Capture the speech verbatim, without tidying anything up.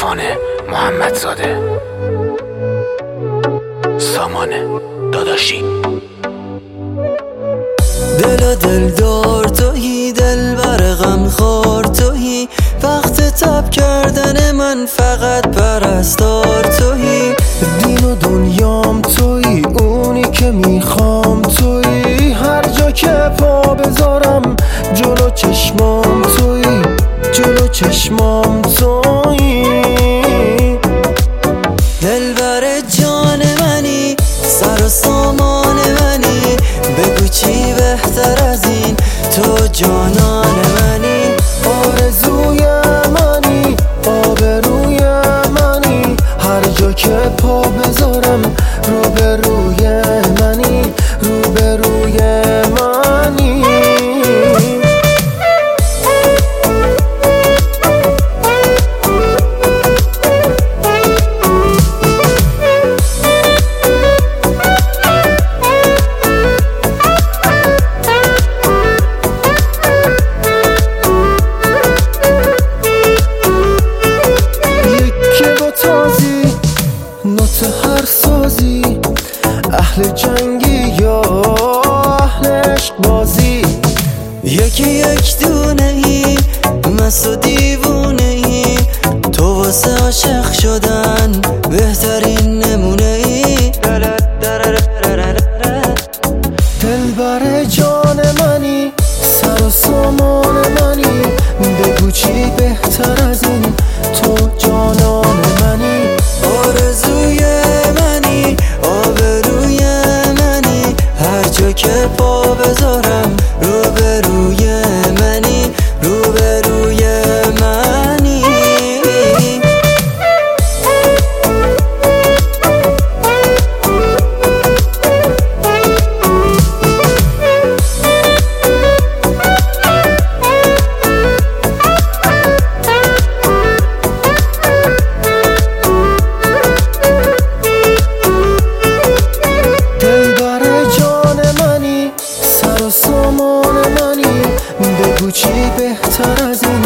عرفان محمدزاده، سامان داداشی. دل و دلدار تویی، دل بر غم خور تویی، وقت تب کردن من فقط پرستار تویی. دین و دنیام تویی، اونی که میخوام تویی، هر جا که پا بذارم جلو چشمام تویی، جلو چشمام تویی. دل بر جان منی، سر و سامان منی، بگو چی بهتر از این، تو جانان منی. آرزوی منی، آبروی منی، هر جا که پا بذارم روبروی منی، روبروی منی. نوت هر سازی، اهل جنگی یا اهل عشق بازی، یکی یک دونه ای، مست و دیوونه ای، تو واسه عاشق شدن بهترین نمونه ای. دل بر جان منی، سر و سامان منی، بگو چی بهتر از این، تو جانان منی. آرزوی منی، آبروی منی، هر جا که پا بذارم روبروی منی، روبروی منی. سامان منی، بگو چی بهتر از این.